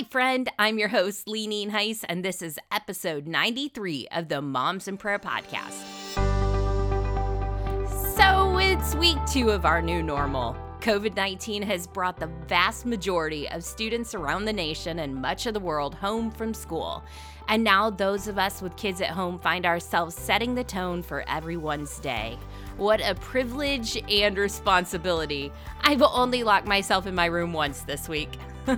Hi, friend. I'm your host, Lee Heiss, and this is episode 93 of the Moms in Prayer podcast. So it's week 2 of our new normal. COVID-19 has brought the vast majority of students around the nation and much of the world home from school. And now those of us with kids at home find ourselves setting the tone for everyone's day. What a privilege and responsibility. I've only locked myself in my room once this week.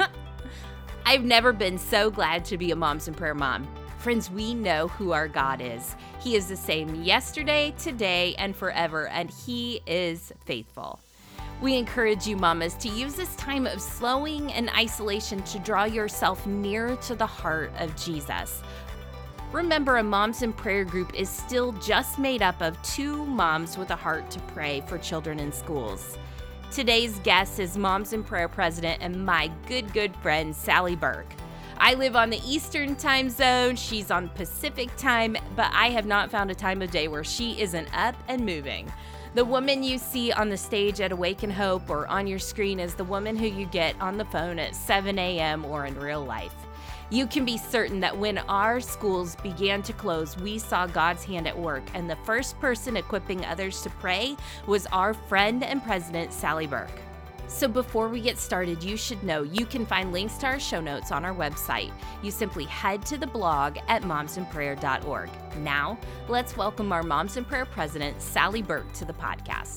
I've never been so glad to be a Moms in Prayer mom. Friends, we know who our God is. He is the same yesterday, today, and forever, and He is faithful. We encourage you, mamas, to use this time of slowing and isolation to draw yourself nearer to the heart of Jesus. Remember, a Moms in Prayer group is still just made up of 2 moms with a heart to pray for children in schools. Today's guest is Moms in Prayer president and my good friend, Sally Burke. I live on the Eastern time zone, she's on Pacific time, but I have not found a time of day where she isn't up and moving. The woman you see on the stage at Awaken Hope or on your screen is the woman who you get on the phone at 7 a.m. or in real life. You can be certain that when our schools began to close, we saw God's hand at work, and the first person equipping others to pray was our friend and president, Sally Burke. So before we get started, you should know you can find links to our show notes on our website. You simply head to the blog at momsinprayer.org. Now, let's welcome our Moms in Prayer president, Sally Burke, to the podcast.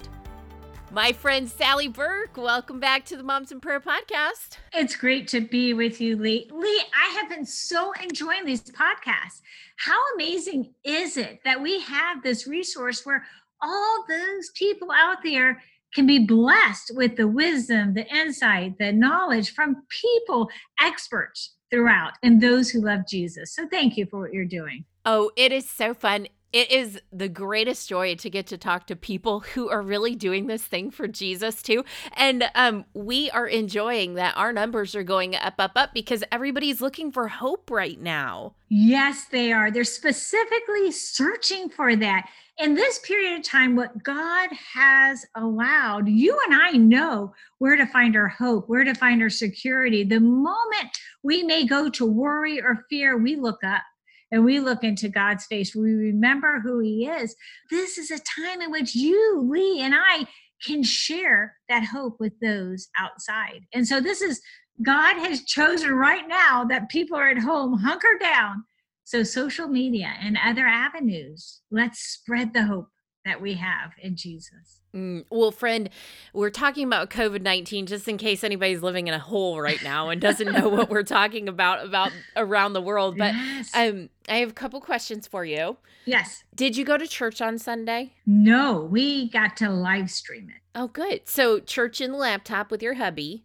My friend Sally Burke, welcome back to the Moms in Prayer podcast. It's great to be with you, Lee. Lee, I have been so enjoying these podcasts. How amazing is it that we have this resource where all those people out there can be blessed with the wisdom, the insight, the knowledge from people, experts throughout, and those who love Jesus. So thank you for what you're doing. Oh, it is so fun. It is the greatest joy to get to talk to people who are really doing this thing for Jesus too. And we are enjoying that our numbers are going up because everybody's looking for hope right now. Yes, they are. They're specifically searching for that. In this period of time, what God has allowed, you and I know where to find our hope, where to find our security. The moment we may go to worry or fear, we look up. And we look into God's face. We remember who He is. This is a time in which you, Lee, and I can share that hope with those outside. And so God has chosen right now that people are at home, hunker down. So social media and other avenues, let's spread the hope that we have in Jesus. Well, friend, we're talking about COVID-19 just in case anybody's living in a hole right now and doesn't know what we're talking about around the world. But Yes. I have a couple questions for you. Yes. Did you go to church on Sunday? No, we got to live stream it. Oh, good. So church and laptop with your hubby.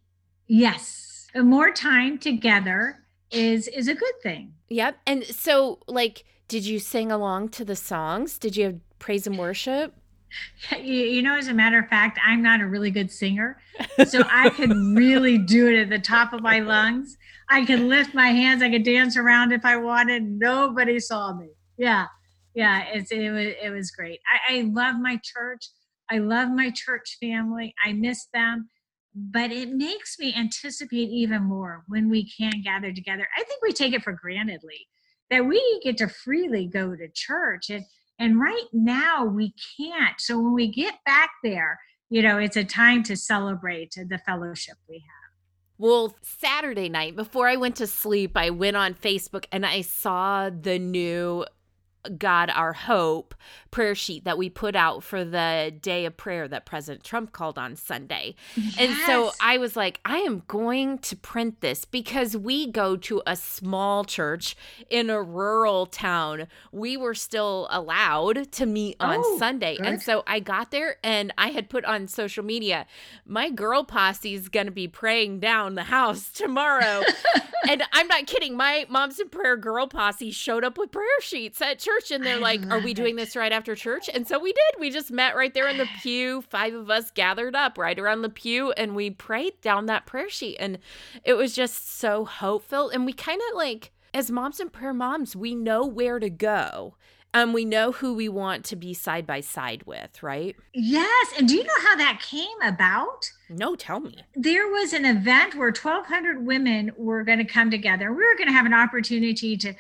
Yes. More time together is a good thing. Yep. And so, did you sing along to the songs? Did you have praise and worship? You know, as a matter of fact, I'm not a really good singer, so I could really do it at the top of my lungs. I could lift my hands. I could dance around if I wanted. Nobody saw me. Yeah. It was great. I love my church. I love my church family. I miss them, but it makes me anticipate even more when we can gather together. I think we take it for granted, Lee, that we get to freely go to church. And right now we can't. So when we get back there, you know, it's a time to celebrate the fellowship we have. Well, Saturday night, before I went to sleep, I went on Facebook and I saw the new God Our Hope prayer sheet that we put out for the day of prayer that President Trump called on Sunday. Yes. And so I was like, I am going to print this because we go to a small church in a rural town. We were still allowed to meet on Sunday. Good. And so I got there and I had put on social media, my girl posse is going to be praying down the house tomorrow. And I'm not kidding. My Moms in Prayer girl posse showed up with prayer sheets at church and they're like, are we doing this right after church? And so we did. We just met right there in the pew. 5 of us gathered up right around the pew and we prayed down that prayer sheet. And it was just so hope-filled. And we kind of as Moms in Prayer moms, we know where to go. We know who we want to be side by side with, right? Yes. And do you know how that came about? No, tell me. There was an event where 1,200 women were going to come together. We were going to have an opportunity to,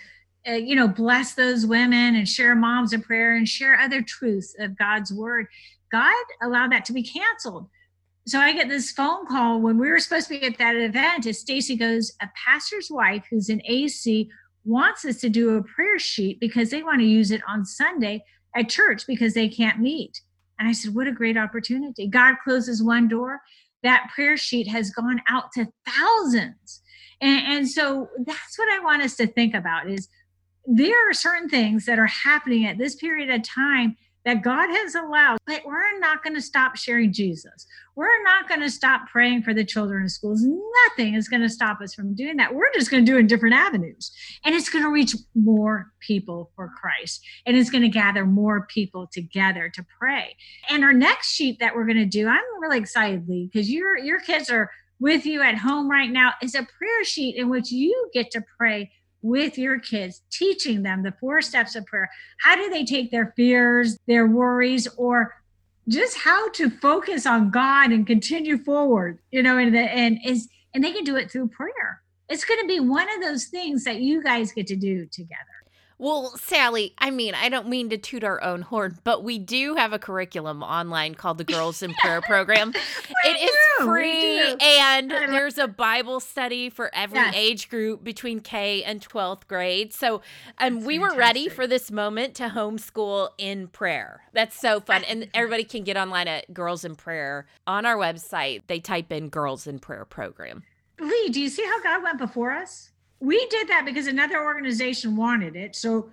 bless those women and share moms in prayer and share other truths of God's word. God allowed that to be canceled. So I get this phone call when we were supposed to be at that event. And Stacy goes, a pastor's wife who's in AC wants us to do a prayer sheet because they want to use it on Sunday at church because they can't meet. And I said, what a great opportunity. God closes one door. That prayer sheet has gone out to thousands. And so that's what I want us to think about is there are certain things that are happening at this period of time that God has allowed, but we're not going to stop sharing Jesus. We're not going to stop praying for the children in schools. Nothing is going to stop us from doing that. We're just going to do it in different avenues. And it's going to reach more people for Christ. And it's going to gather more people together to pray. And our next sheet that we're going to do, I'm really excited, Lee, because your kids are with you at home right now, is a prayer sheet in which you get to pray with your kids, teaching them the 4 steps of prayer. How do they take their fears, their worries, or just how to focus on God and continue forward, and they can do it through prayer. It's going to be one of those things that you guys get to do together. Well, Sally, I mean, I don't mean to toot our own horn, but we do have a curriculum online called the Girls in Prayer Program. It is free, and there's a Bible study for every age group between K and 12th grade. So we were ready for this moment to homeschool in prayer. That's so fun. And everybody can get online at Girls in Prayer. On our website, they type in Girls in Prayer Program. Lee, do you see how God went before us? We did that because another organization wanted it. So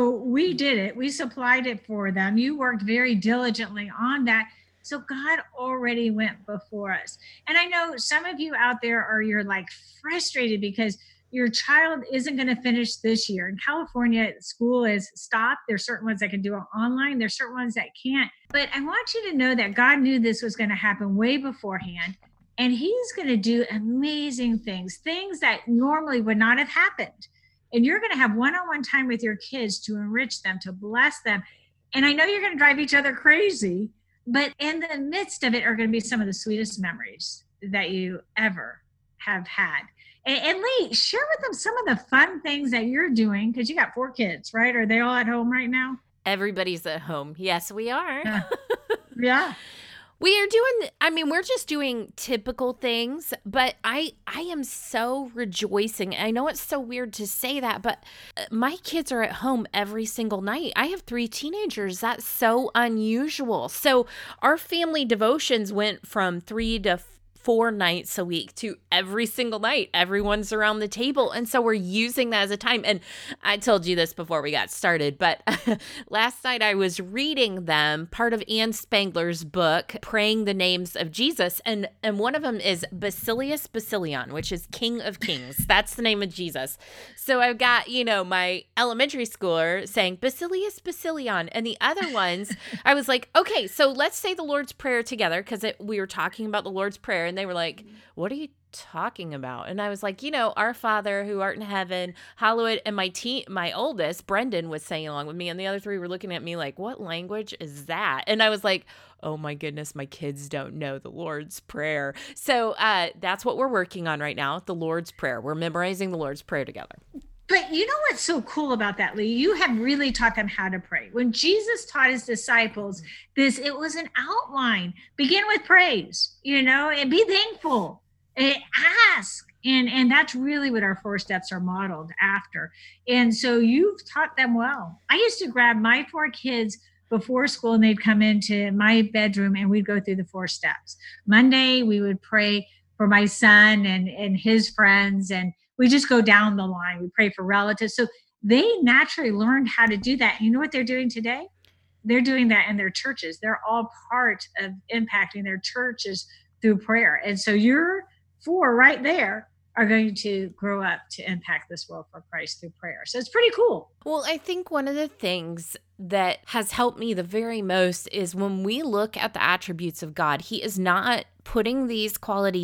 we did it. We supplied it for them. You worked very diligently on that. So God already went before us. And I know some of you out there you're like frustrated because your child isn't going to finish this year. In California, school is stopped. There's certain ones that can do it online. There's certain ones that can't. But I want you to know that God knew this was going to happen way beforehand. And he's going to do amazing things that normally would not have happened. And you're going to have one-on-one time with your kids to enrich them, to bless them. And I know you're going to drive each other crazy, but in the midst of it are going to be some of the sweetest memories that you ever have had. And Lee, share with them some of the fun things that you're doing, because you got 4 kids, right? Are they all at home right now? Everybody's at home. Yes, we are. Yeah. We're just doing typical things, but I am so rejoicing. I know it's so weird to say that, but my kids are at home every single night. I have 3 teenagers. That's so unusual. So our family devotions went from 3 to 4 nights a week to every single night. Everyone's around the table. And so we're using that as a time. And I told you this before we got started, but last night I was reading them part of Anne Spangler's book, Praying the Names of Jesus. And one of them is Basilius Basilion, which is King of Kings. That's the name of Jesus. So I've got, my elementary schooler saying Basilius Basilion. And the other ones, I was like, okay, so let's say the Lord's Prayer together, because we were talking about the Lord's Prayer. And they were like, what are you talking about? And I was like, our Father who art in heaven, hallowed. And my oldest, Brendan, was saying along with me. And the other 3 were looking at me like, what language is that? And I was like, oh my goodness, my kids don't know the Lord's Prayer. So that's what we're working on right now, the Lord's Prayer. We're memorizing the Lord's Prayer together. But you know what's so cool about that, Lee? You have really taught them how to pray. When Jesus taught his disciples it was an outline. Begin with praise, and be thankful, and ask. And that's really what our 4 steps are modeled after. And so you've taught them well. I used to grab my 4 kids before school and they'd come into my bedroom and we'd go through the 4 steps. Monday, we would pray for my son and his friends, and we just go down the line. We pray for relatives. So they naturally learned how to do that. You know what they're doing today? They're doing that in their churches. They're all part of impacting their churches through prayer. And so your 4 right there are going to grow up to impact this world for Christ through prayer. So it's pretty cool. Well, I think one of the things that has helped me the very most is when we look at the attributes of God, he is not putting these qualities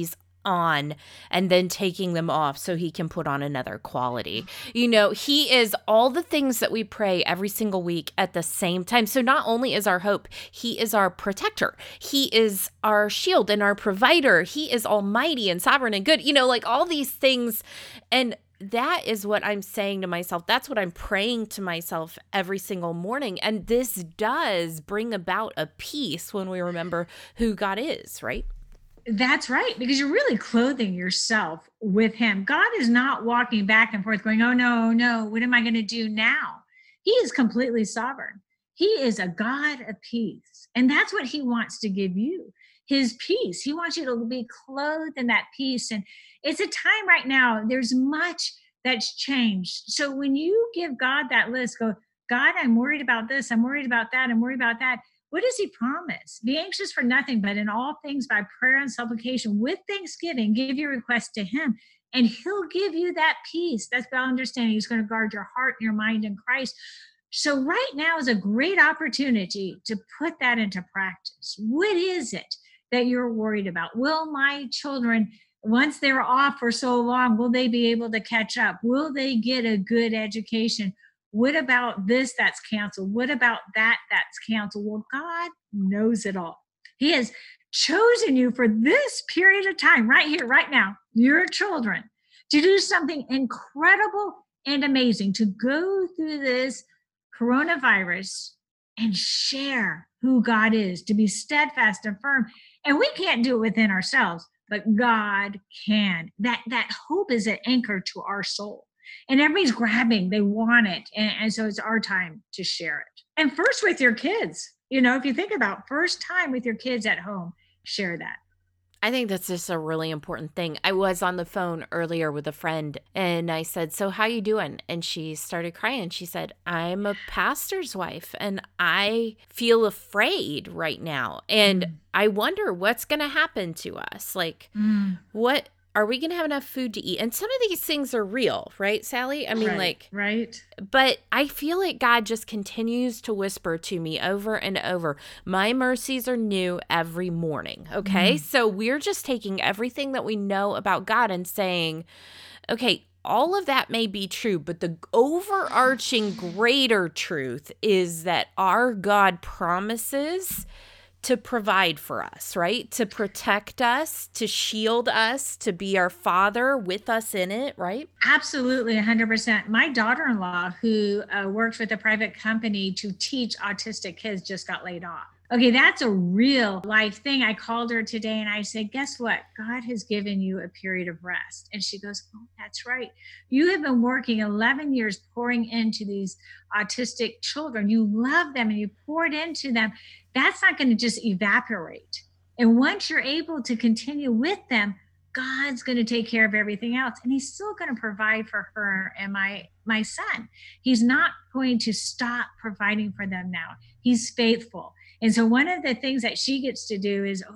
on and then taking them off so he can put on another quality. You know, he is all the things that we pray every single week at the same time. So not only is our hope, he is our protector. He is our shield and our provider. He is almighty and sovereign and good, you know, like all these things. And that is what I'm saying to myself. That's what I'm praying to myself every single morning. And this does bring about a peace when we remember who God is, right? That's right, because you're really clothing yourself with him. God is not walking back and forth going, oh, no, no, what am I going to do now? He is completely sovereign. He is a God of peace. And that's what he wants to give you, his peace. He wants you to be clothed in that peace. And it's a time right now, there's much that's changed. So when you give God that list, go, God, I'm worried about this, I'm worried about that, I'm worried about that. What does he promise? Be anxious for nothing, but in all things by prayer and supplication with thanksgiving, give your request to him, and he'll give you that peace. That's about understanding. He's going to guard your heart and your mind in Christ. So right now is a great opportunity to put that into practice. What is it that you're worried about? Will my children, once they're off for so long, will they be able to catch up? Will they get a good education? What about this that's canceled? What about that that's canceled? Well, God knows it all. He has chosen you for this period of time, right here, right now, your children, to do something incredible and amazing, to go through this coronavirus and share who God is, to be steadfast and firm. And we can't do it within ourselves, but God can. That hope is an anchor to our soul. And everybody's grabbing, they want it. And so it's our time to share it. And first with your kids, you know, if you think about first time with your kids at home, share that. I think that's just a really important thing. I was on the phone earlier with a friend and I said, so how you doing? And she started crying. She said, I'm a pastor's wife and I feel afraid right now. And I wonder what's going to happen to us. Like, what are we going to have enough food to eat? And some of these things are real, right, Sally? I mean, right. But I feel like God just continues to whisper to me over and over, my mercies are new every morning. Okay. So we're just taking everything that we know about God and saying, okay, all of that may be true, but the overarching greater truth is that our God promises to provide for us, right? To protect us, to shield us, to be our father with us in it, right? Absolutely, 100%. My daughter-in-law, who works with a private company to teach autistic kids, just got laid off. Okay, that's a real life thing. I called her today and I said, guess what? God has given you a period of rest. And she goes, oh, that's right. You have been working 11 years pouring into these autistic children. You love them and you poured into them. That's not going to just evaporate. And once you're able to continue with them, God's going to take care of everything else. And he's still going to provide for her and my son. He's not going to stop providing for them now. He's faithful. And so one of the things that she gets to do is,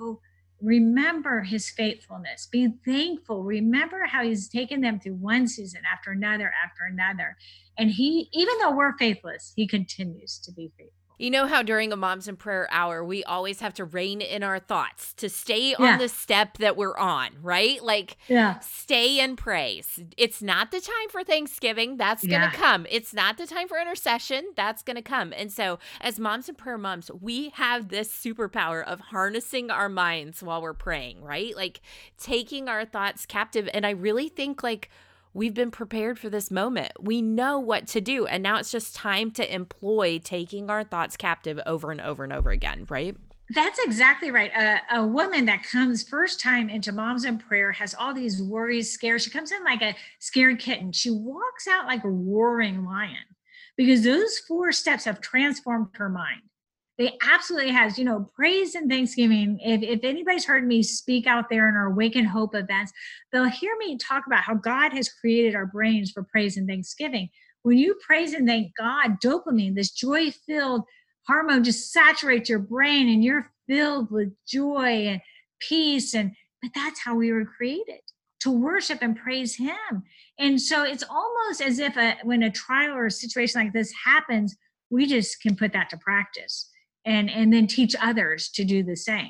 remember his faithfulness. Be thankful. Remember how he's taken them through one season after another after another. And he, even though we're faithless, he continues to be faithful. You know how during a Moms in Prayer hour, we always have to rein in our thoughts to stay on the step that we're on, right? Like, stay in praise. It's not the time for Thanksgiving. That's going to come. It's not the time for intercession. That's going to come. And so as Moms in Prayer moms, we have this superpower of harnessing our minds while we're praying, right? Like taking our thoughts captive. And I really think like, we've been prepared for this moment. We know what to do. And now it's just time to employ taking our thoughts captive over and over and over again, right? That's exactly right. A woman that comes first time into Moms in Prayer has all these worries, scares. She comes in like a scared kitten. She walks out like a roaring lion because those 4 steps have transformed her mind. They absolutely has, praise and thanksgiving. If anybody's heard me speak out there in our Awaken Hope events, they'll hear me talk about how God has created our brains for praise and thanksgiving. When you praise and thank God, dopamine, this joy-filled hormone just saturates your brain and you're filled with joy and peace. But that's how we were created, to worship and praise him. And so it's almost as if when a trial or a situation like this happens, we just can put that to practice. And then teach others to do the same.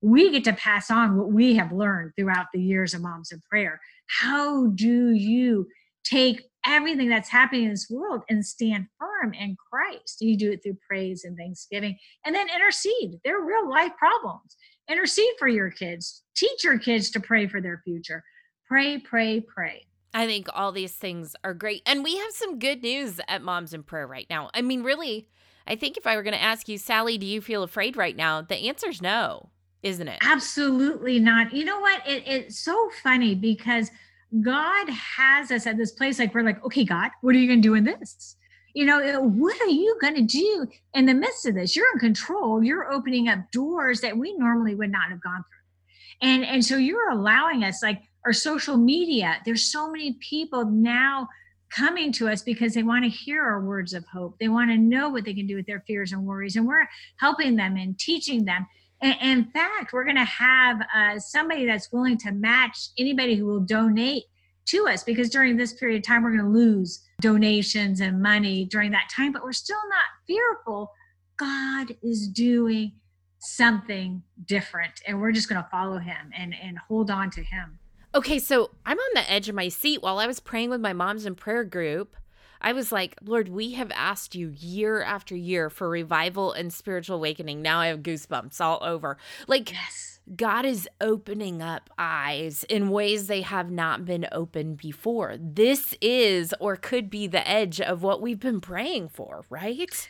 we get to pass on what we have learned throughout the years of Moms in Prayer. How do you take everything that's happening in this world and stand firm in Christ? You do it through praise and thanksgiving, and then intercede. They're real life problems. Intercede for your kids. Teach your kids to pray for their future. Pray, pray, pray. I think all these things are great. And we have some good news at Moms in Prayer right now. I mean, really, I think if I were going to ask you, Sally, do you feel afraid right now? The answer is no, isn't it? Absolutely not. You know what? It's so funny because God has us at this place like we're like, okay, God, what are you going to do in this? What are you going to do in the midst of this? You're in control. You're opening up doors that we normally would not have gone through. And so you're allowing us, like our social media, there's so many people now coming to us because they want to hear our words of hope. They want to know what they can do with their fears and worries. And we're helping them and teaching them. And in fact, we're going to have somebody that's willing to match anybody who will donate to us, because during this period of time, we're going to lose donations and money during that time, but we're still not fearful. God is doing something different, and we're just going to follow him and hold on to him. Okay, so I'm on the edge of my seat. While I was praying with my Moms in Prayer group, I was like, Lord, we have asked you year after year for revival and spiritual awakening. Now I have goosebumps all over. Like, Yes. God is opening up eyes in ways they have not been opened before. This is or could be the edge of what we've been praying for, right?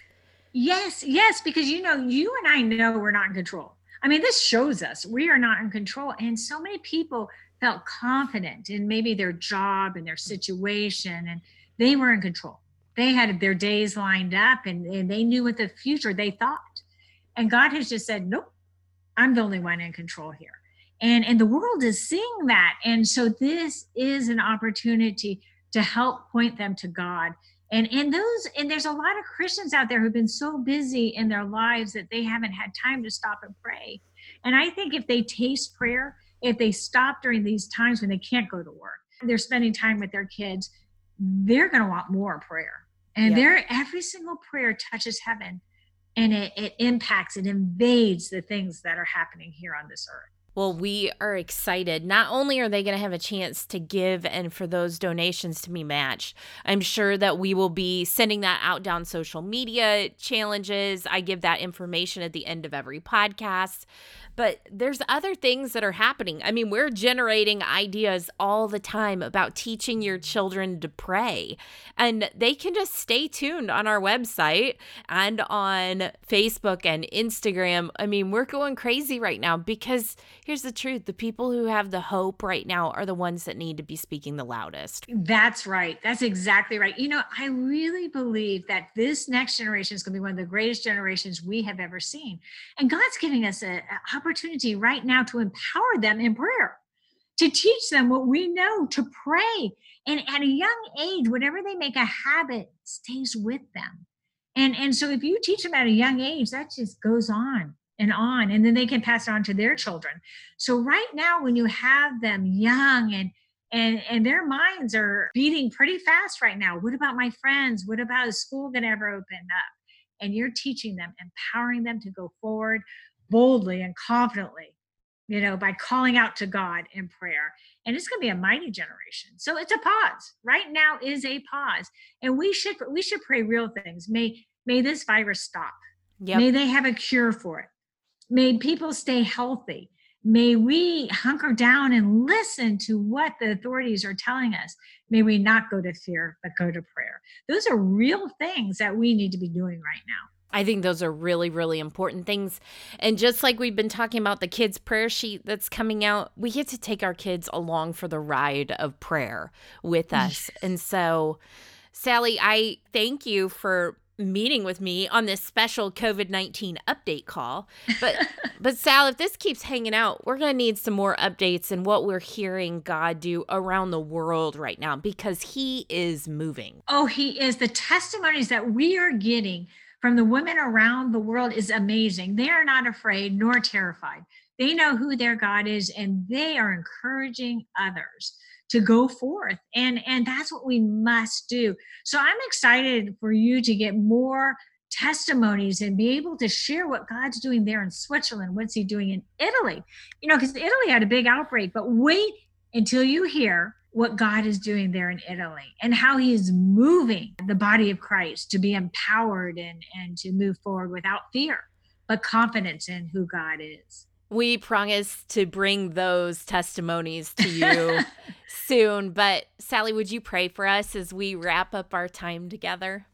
Yes, because you and I know we're not in control. I mean, this shows us we are not in control. And so many people felt confident in maybe their job and their situation, and they were in control. They had their days lined up, and they knew what the future they thought. And God has just said, nope, I'm the only one in control here. And the world is seeing that. And so this is an opportunity to help point them to God. And there's a lot of Christians out there who've been so busy in their lives that they haven't had time to stop and pray. And I think if they taste prayer, if they stop during these times when they can't go to work, they're spending time with their kids, they're going to want more prayer. And every single prayer touches heaven, and it impacts, it invades the things that are happening here on this earth. Well, we are excited. Not only are they going to have a chance to give and for those donations to be matched, I'm sure that we will be sending that out down social media challenges. I give that information at the end of every podcast. But there's other things that are happening. I mean, we're generating ideas all the time about teaching your children to pray. And they can just stay tuned on our website and on Facebook and Instagram. I mean, we're going crazy right now because here's the truth. The people who have the hope right now are the ones that need to be speaking the loudest. That's right. That's exactly right. I really believe that this next generation is going to be one of the greatest generations we have ever seen. And God's giving us an opportunity right now to empower them in prayer, to teach them what we know, to pray. And at a young age, whatever they make a habit stays with them. And so if you teach them at a young age, that just goes on, and then they can pass it on to their children. So right now, when you have them young and their minds are beating pretty fast right now, what about my friends? What about is school going to ever open up? And you're teaching them, empowering them to go forward boldly and confidently, by calling out to God in prayer. And it's going to be a mighty generation. So it's a pause. Right now is a pause. And we should pray real things. May this virus stop. Yep. May they have a cure for it. May people stay healthy. May we hunker down and listen to what the authorities are telling us. May we not go to fear, but go to prayer. Those are real things that we need to be doing right now. I think those are really, really important things. And just like we've been talking about the kids' prayer sheet that's coming out, we get to take our kids along for the ride of prayer with us. And so, Sally, I thank you for meeting with me on this special COVID-19 update call. But Sal, if this keeps hanging out, we're going to need some more updates in what we're hearing God do around the world right now, because he is moving. Oh, he is. The testimonies that we are getting from the women around the world is amazing. They are not afraid nor terrified. They know who their God is, and they are encouraging others to go forth. And that's what we must do. So I'm excited for you to get more testimonies and be able to share what God's doing there in Switzerland. What's he doing in Italy? Because Italy had a big outbreak, but wait until you hear what God is doing there in Italy and how he is moving the body of Christ to be empowered and to move forward without fear, but confidence in who God is. We promise to bring those testimonies to you soon. But Sally, would you pray for us as we wrap up our time together?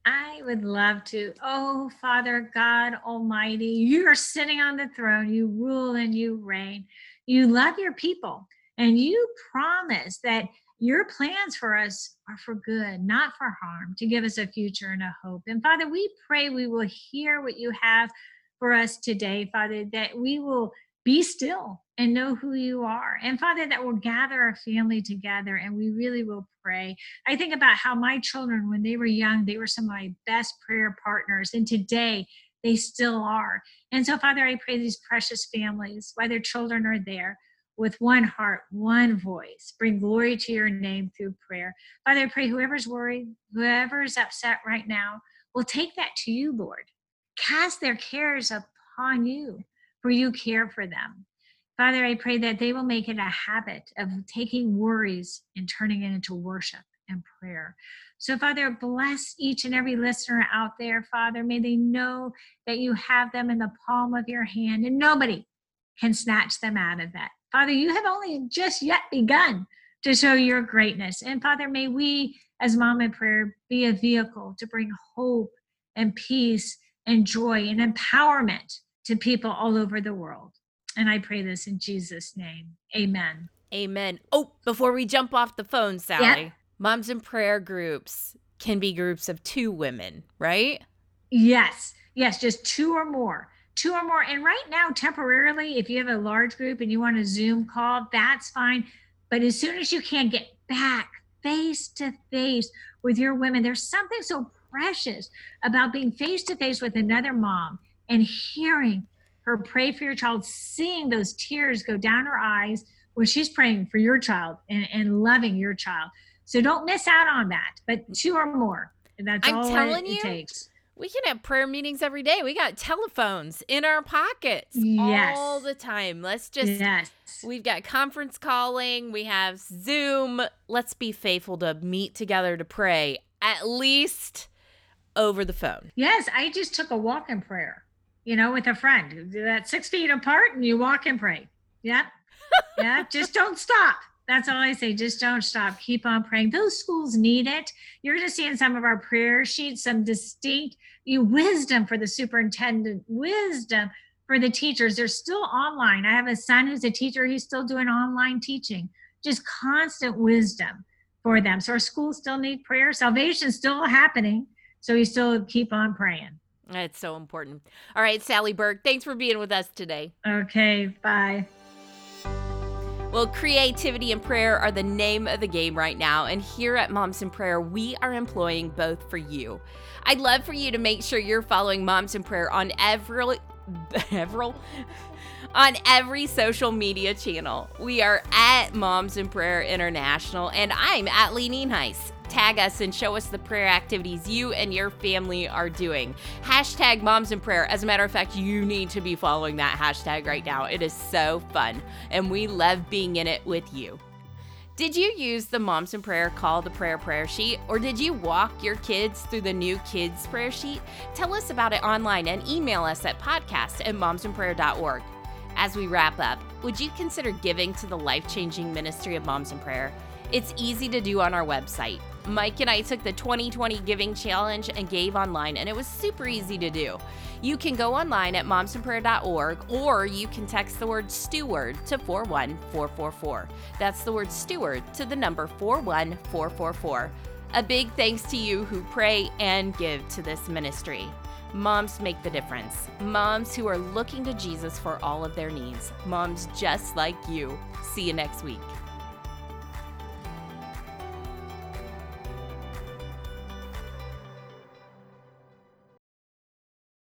I would love to. Oh, Father God Almighty, you are sitting on the throne. You rule and you reign. You love your people. And you promise that your plans for us are for good, not for harm, to give us a future and a hope. And Father, we pray we will hear what you have for us today, Father, that we will be still and know who you are. And Father, that we'll gather our family together and we really will pray. I think about how my children, when they were young, they were some of my best prayer partners. And today, they still are. And so, Father, I pray these precious families, while their children are there, with one heart, one voice, bring glory to your name through prayer. Father, I pray whoever's worried, whoever's upset right now, will take that to you, Lord. Cast their cares upon you, for you care for them. Father, I pray that they will make it a habit of taking worries and turning it into worship and prayer. So, Father, bless each and every listener out there, Father. May they know that you have them in the palm of your hand and nobody can snatch them out of that. Father, you have only just yet begun to show your greatness. And Father, may we as Mom in Prayer be a vehicle to bring hope and peace and joy and empowerment to people all over the world. And I pray this in Jesus' name. Amen. Amen. Oh, before we jump off the phone, Sally, Yeah. Moms in Prayer groups can be groups of 2 women, right? Yes, just 2 or more. 2 or more. And right now, temporarily, if you have a large group and you want a Zoom call, that's fine. But as soon as you can get back face to face with your women, there's something so precious about being face to face with another mom and hearing her pray for your child, seeing those tears go down her eyes when she's praying for your child and loving your child. So don't miss out on that. But 2 or more. That's I'm all telling it you, takes. we can have prayer meetings every day. We got telephones in our pockets Yes. all the time. Let's just, Yes. we've got conference calling. We have Zoom. Let's be faithful to meet together to pray, at least over the phone. Yes, I just took a walk in prayer, with a friend. That's 6 feet apart and you walk and pray. Yep. Yeah. Just don't stop. That's all I say. Just don't stop. Keep on praying. Those schools need it. You're just seeing some of our prayer sheets, some distinct wisdom for the superintendent, wisdom for the teachers. They're still online. I have a son who's a teacher. He's still doing online teaching. Just constant wisdom for them. So our schools still need prayer. Salvation's still happening. So we still keep on praying. It's so important. All right, Sally Burke, thanks for being with us today. Okay, bye. Well, creativity and prayer are the name of the game right now, and here at Moms in Prayer, we are employing both for you. I'd love for you to make sure you're following Moms in Prayer on every social media channel. We are at Moms in Prayer International, and I'm at Lee Nienhuis. Tag us and show us the prayer activities you and your family are doing. Hashtag Moms in Prayer. As a matter of fact, you need to be following that hashtag right now. It is so fun, and we love being in it with you. Did you use the Moms in Prayer Call to Prayer sheet, or did you walk your kids through the new kids prayer sheet? Tell us about it online and email us at podcast@momsinprayer.org. As we wrap up, would you consider giving to the life-changing ministry of Moms in Prayer? It's easy to do on our website. Mike and I took the 2020 Giving Challenge and gave online, and it was super easy to do. You can go online at momsinprayer.org, or you can text the word steward to 41444. That's the word steward to the number 41444. A big thanks to you who pray and give to this ministry. Moms make the difference. Moms who are looking to Jesus for all of their needs. Moms just like you. See you next week.